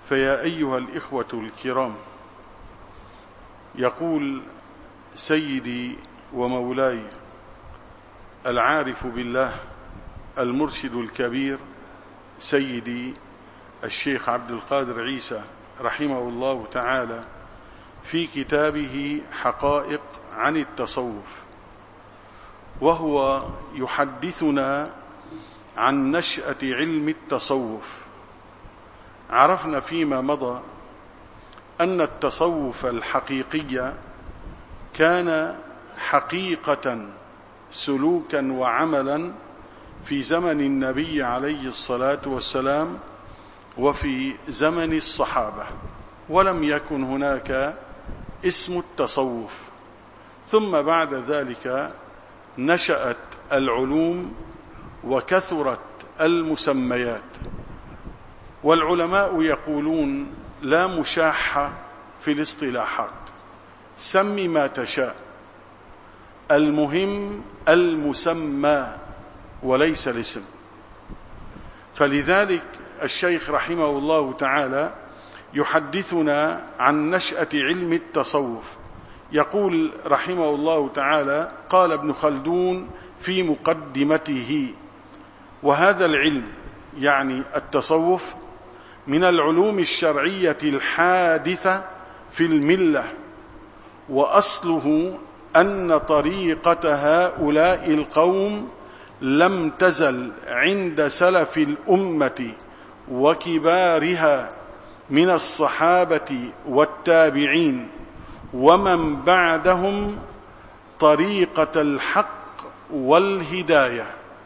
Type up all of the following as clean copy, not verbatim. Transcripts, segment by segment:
فيا أيها الإخوة الكرام، يقول سيدي ومولاي العارف بالله المرشد الكبير سيدي الشيخ عبد القادر عيسى رحمه الله تعالى في كتابه حقائق عن التصوف، وهو يحدثنا عن نشأة علم التصوف. عرفنا فيما مضى أن التصوف الحقيقي كان حقيقة سلوكا وعملا في زمن النبي عليه الصلاة والسلام وفي زمن الصحابة، ولم يكن هناك اسم التصوف. ثم بعد ذلك نشأت العلوم وكثرت المسميات، والعلماء يقولون لا مشاحة في الاصطلاحات، سم ما تشاء، المهم المسمى وليس الاسم. فلذلك الشيخ رحمه الله تعالى يحدثنا عن نشأة علم التصوف. يقول رحمه الله تعالى: قال ابن خلدون في مقدمته: وهذا العلم يعني التصوف من العلوم الشرعية الحادثة في الملة، وأصله أن طريقة هؤلاء القوم لم تزل عند سلف الأمة وكبارها من الصحابة والتابعين ومن بعدهم طريقة الحق والهداية،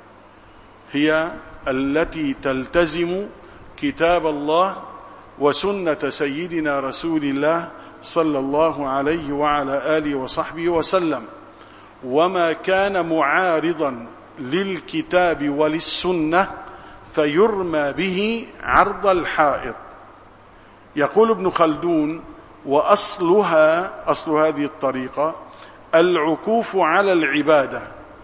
هي التي تلتزم كتاب الله وسنة سيدنا رسول الله صلى الله عليه وعلى آله وصحبه وسلم، وما كان معارضا للكتاب وللسنة فيرمى به عرض الحائط. يقول ابن خلدون: وأصلها، أصل هذه الطريقة، العكوف على العبادة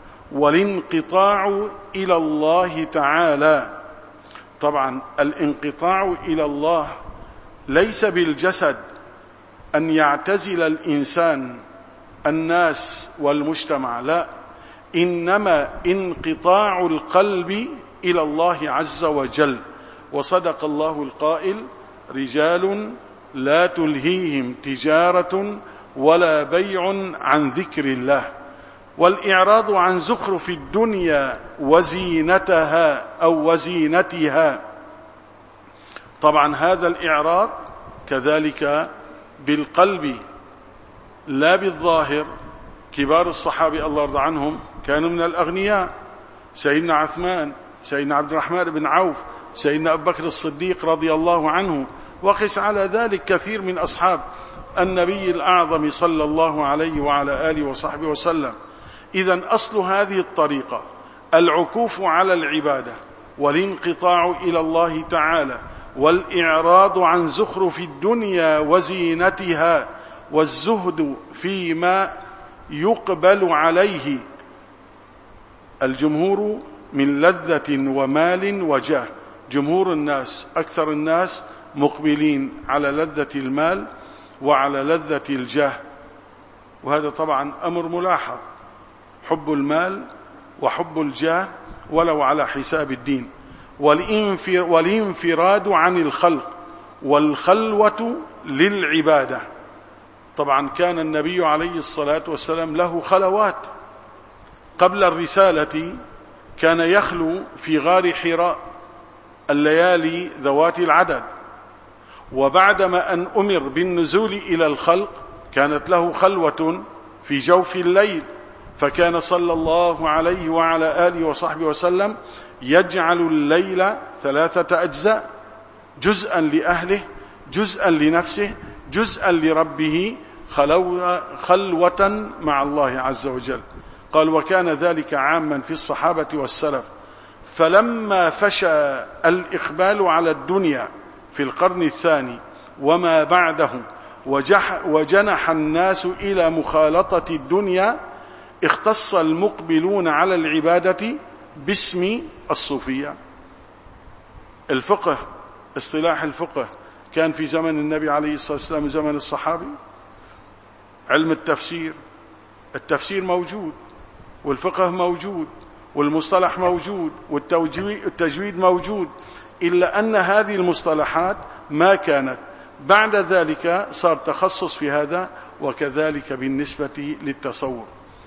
والانقطاع إلى الله تعالى. طبعا الانقطاع إلى الله ليس بالجسد، أن يعتزل الإنسان الناس والمجتمع، لا، إنما انقطاع القلب إلى الله عز وجل. وصدق الله القائل: رجال لا تلهيهم تجارة ولا بيع عن ذكر الله. والإعراض عن زخرف الدنيا وزينتها أو وزينتها، طبعا هذا الإعراض كذلك بالقلب لا بالظاهر. كبار الصحابة الله يرضى عنهم كانوا من الأغنياء، سيدنا عثمان، سيدنا عبد الرحمن بن عوف، سيدنا أبو بكر الصديق رضي الله عنه، وقس على ذلك كثير من أصحاب النبي الأعظم صلى الله عليه وعلى آله وصحبه وسلم. إذن أصل هذه الطريقة العكوف على العبادة والانقطاع إلى الله تعالى والإعراض عن زخرف الدنيا وزينتها والزهد فيما يقبل عليه الجمهور من لذة ومال وجاه. جمهور الناس، أكثر الناس مقبلين على لذة المال وعلى لذة الجاه، وهذا طبعا أمر ملاحظ، حب المال وحب الجاه ولو على حساب الدين، والانفراد عن الخلق والخلوة للعبادة. طبعا كان النبي عليه الصلاة والسلام له خلوات. قبل الرسالة كان يخلو في غار حراء الليالي ذوات العدد، وبعدما أن أمر بالنزول إلى الخلق كانت له خلوة في جوف الليل، فكان صلى الله عليه وعلى آله وصحبه وسلم يجعل الليل 3 أجزاء: جزءا لأهله، جزءا لنفسه، جزءا لربه، خلوة مع الله عز وجل. قال: وكان ذلك عاما في الصحابة والسلف. فلما فشى الإقبال على الدنيا في القرن الثاني وما بعده وجنح الناس إلى مخالطة الدنيا، اختص المقبلون على العبادة باسم الصوفية. الفقه، اصطلاح الفقه كان في زمن النبي عليه الصلاة والسلام وزمن الصحابي. علم التفسير موجود، والفقه موجود، والمصطلح موجود، والتجويد موجود، إلا أن هذه المصطلحات ما كانت. بعد ذلك صار تخصص في هذا، وكذلك بالنسبة للتصوف.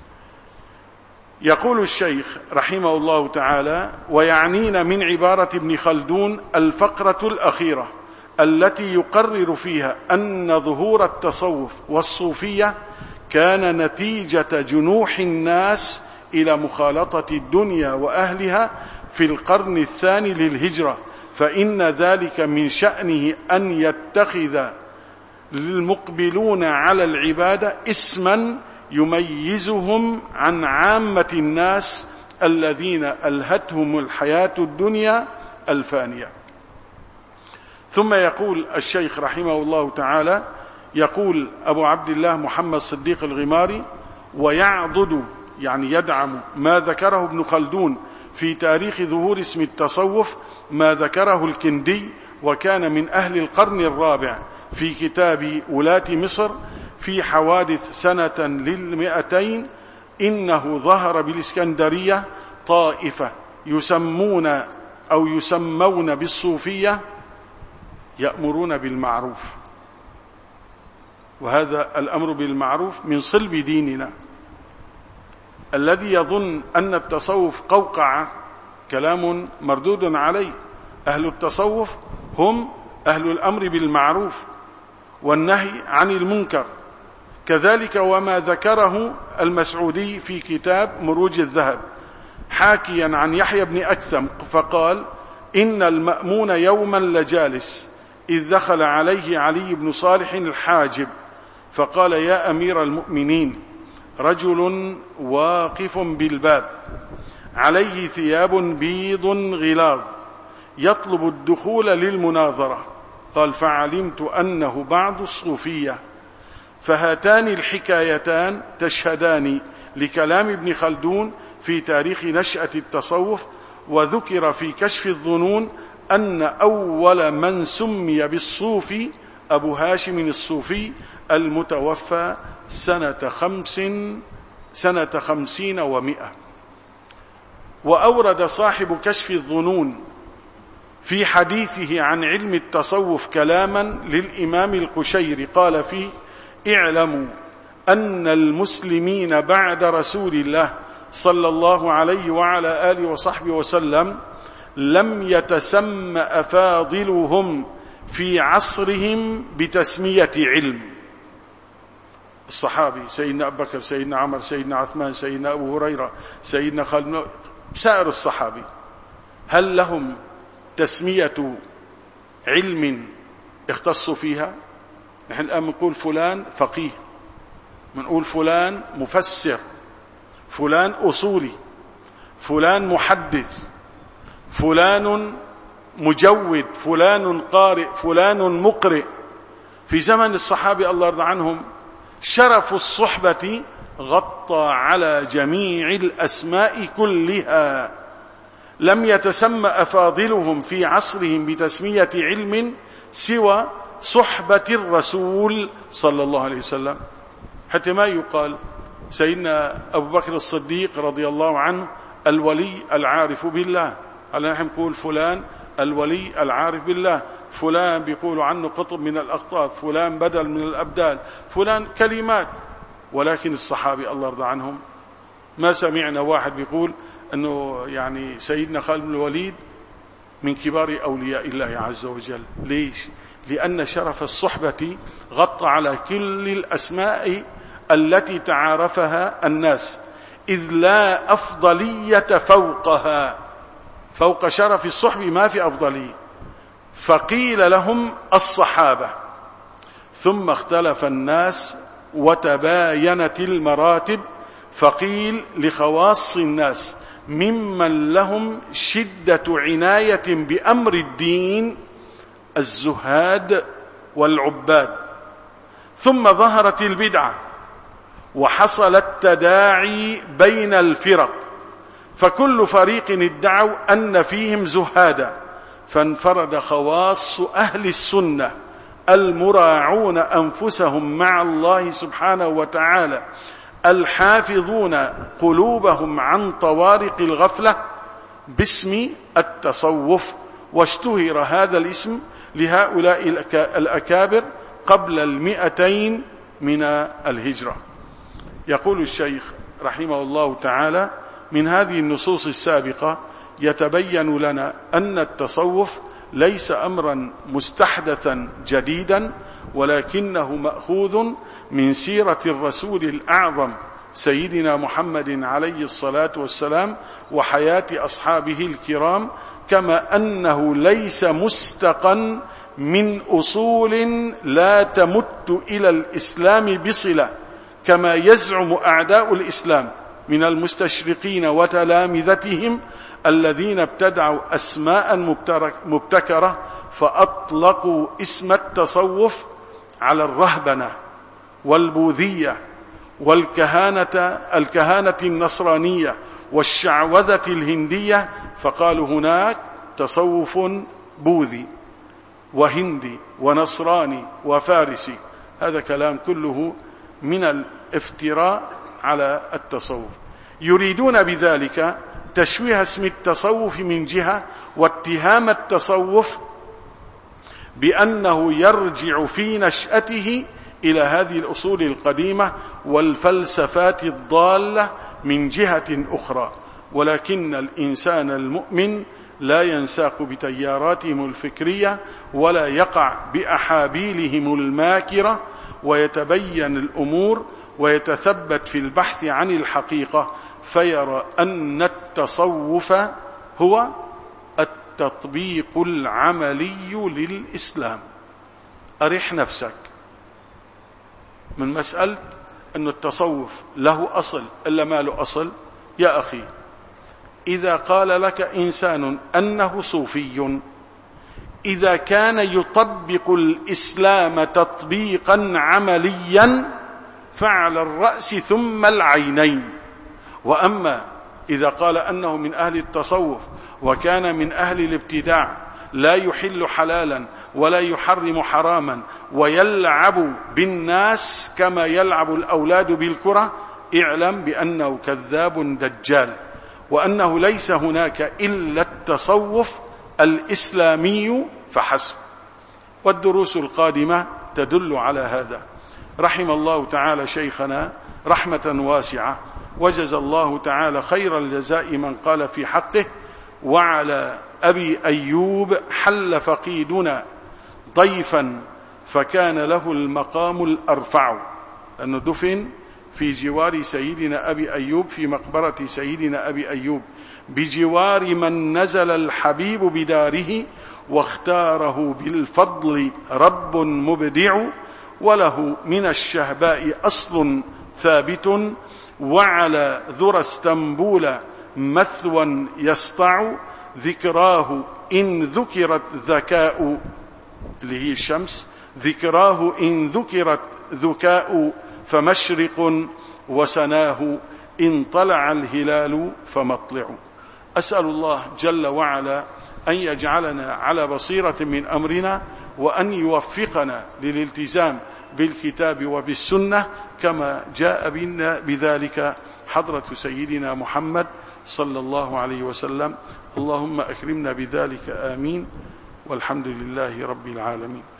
يقول الشيخ رحمه الله تعالى: ويعنينا من عبارة ابن خلدون الفقرة الأخيرة التي يقرر فيها أن ظهور التصوف والصوفية كان نتيجة جنوح الناس إلى مخالطة الدنيا وأهلها في القرن الثاني للهجرة، فإن ذلك من شأنه أن يتخذ المقبلون على العبادة اسما يميزهم عن عامة الناس الذين ألهتهم الحياة الدنيا الفانية. ثم يقول الشيخ رحمه الله تعالى، يقول أبو عبد الله محمد صديق الغماري: ويعضد يعني يدعم ما ذكره ابن خلدون في تاريخ ظهور اسم التصوف ما ذكره الكندي، وكان من أهل القرن الرابع، في كتاب ولاة مصر في حوادث سنة 200 إنه ظهر بالإسكندرية طائفة يسمون بالصوفية يأمرون بالمعروف. وهذا الأمر بالمعروف من صلب ديننا. الذي يظن أن التصوف قوقعة كلام مردود عليه. أهل التصوف هم أهل الأمر بالمعروف والنهي عن المنكر. كذلك وما ذكره المسعودي في كتاب مروج الذهب حاكيا عن يحيى بن أكثم فقال: إن المأمون يوما لجالس إذ دخل عليه علي بن صالح الحاجب فقال: يا أمير المؤمنين، رجل واقف بالباب عليه ثياب بيض غلاظ يطلب الدخول للمناظرة. قال: فعلمت أنه بعض الصوفية. فهاتان الحكايتان تشهدان لكلام ابن خلدون في تاريخ نشأة التصوف. وذكر في كشف الظنون أن أول من سمي بالصوفي أبو هاشم الصوفي المتوفى سنة 50 و100. وأورد صاحب كشف الظنون في حديثه عن علم التصوف كلاما للإمام القشيري قال فيه: اعلموا أن المسلمين بعد رسول الله صلى الله عليه وعلى آله وصحبه وسلم لم يتسمى فاضلهم في عصرهم بتسمية علم. الصحابي سيدنا أبو بكر، سيدنا عمر، سيدنا عثمان، سيدنا أبو هريرة، سيدنا خالد، سائر الصحابي، هل لهم تسمية علم اختصوا فيها؟ نحن الآن نقول فلان فقيه، نقول فلان مفسر، فلان أصولي، فلان محدث، فلان مجود، فلان قارئ، فلان مقرئ. في زمن الصحابة الله يرضى عنهم شرف الصحبة غطى على جميع الأسماء كلها. لم يتسمى أفاضلهم في عصرهم بتسمية علم سوى صحبة الرسول صلى الله عليه وسلم. حتى ما يقال سيدنا أبو بكر الصديق رضي الله عنه الولي العارف بالله، هلا نحن نقول فلان الولي العارف بالله، فلان بيقولوا عنه قطب من الأقطاب، فلان بدل من الأبدال، فلان كلمات. ولكن الصحابة الله يرضى عنهم ما سمعنا واحد بيقول أنه يعني سيدنا خالد بن الوليد من كبار أولياء الله عز وجل. ليش؟ لأن شرف الصحبة غطى على كل الأسماء التي تعارفها الناس، إذ لا أفضلية فوقها. فوق شرف الصحبة ما في أفضلية. فقيل لهم الصحابة، ثم اختلف الناس وتباينت المراتب، فقيل لخواص الناس ممن لهم شدة عناية بأمر الدين الزهاد والعباد. ثم ظهرت البدعة وحصل التداعي بين الفرق، فكل فريق ادعوا أن فيهم زهادا، فانفرد خواص أهل السنة المراعون أنفسهم مع الله سبحانه وتعالى، الحافظون قلوبهم عن طوارق الغفلة باسم التصوف. واشتهر هذا الاسم لهؤلاء الأكابر قبل 200 من الهجرة. يقول الشيخ رحمه الله تعالى: من هذه النصوص السابقة يتبين لنا أن التصوف ليس أمرا مستحدثا جديدا، ولكنه مأخوذ من سيرة الرسول الأعظم سيدنا محمد عليه الصلاة والسلام وحياة أصحابه الكرام، كما أنه ليس مستقا من أصول لا تمت إلى الإسلام بصلة، كما يزعم أعداء الإسلام من المستشرقين وتلامذتهم الذين ابتدعوا أسماء مبتكرة فأطلقوا اسم التصوف على الرهبنة والبوذية والكهانة النصرانية والشعوذة الهندية، فقالوا هناك تصوف بوذي وهندي ونصراني وفارسي. هذا كلام كله من الافتراء على التصوف. يريدون بذلك تشويه اسم التصوف من جهة، واتهام التصوف بأنه يرجع في نشأته إلى هذه الأصول القديمة والفلسفات الضالة من جهة أخرى. ولكن الإنسان المؤمن لا ينساق بتياراتهم الفكرية ولا يقع بأحابيلهم الماكرة، ويتبين الأمور ويتثبت في البحث عن الحقيقة، فيرى أن التصوف هو التطبيق العملي للإسلام. أرح نفسك من مسألة أن التصوف له أصل إلا ما له أصل. يا أخي، إذا قال لك إنسان أنه صوفي، إذا كان يطبق الإسلام تطبيقا عمليا فعلى الرأس ثم العينين. وأما إذا قال أنه من أهل التصوف وكان من أهل الابتداع لا يحل حلالا ولا يحرم حراما ويلعب بالناس كما يلعب الأولاد بالكرة، اعلم بأنه كذاب دجال، وأنه ليس هناك إلا التصوف الإسلامي فحسب. والدروس القادمة تدل على هذا. رحم الله تعالى شيخنا رحمة واسعة، وجزى الله تعالى خير الجزاء من قال في حقه: وعلى أبي أيوب حل فقيدنا ضيفا فكان له المقام الأرفع، لأنه دفن في جوار سيدنا أبي أيوب في مقبرة سيدنا أبي أيوب بجوار من نزل الحبيب بداره، واختاره بالفضل رب مبدع، وله من الشهباء أصل ثابت، وعلى ذرى اسطنبول مثوى يسطع، ذكراه إن ذكرت ذكاء، اللي هي الشمس، ذكراه إن ذكرت ذكاء فمشرق، وسناه إن طلع الهلال فمطلع. أسأل الله جل وعلا أن يجعلنا على بصيرة من أمرنا، وأن يوفقنا للالتزام بالكتاب وبالسنة كما جاء بنا بذلك حضرة سيدنا محمد صلى الله عليه وسلم. اللهم أكرمنا بذلك، آمين، والحمد لله رب العالمين.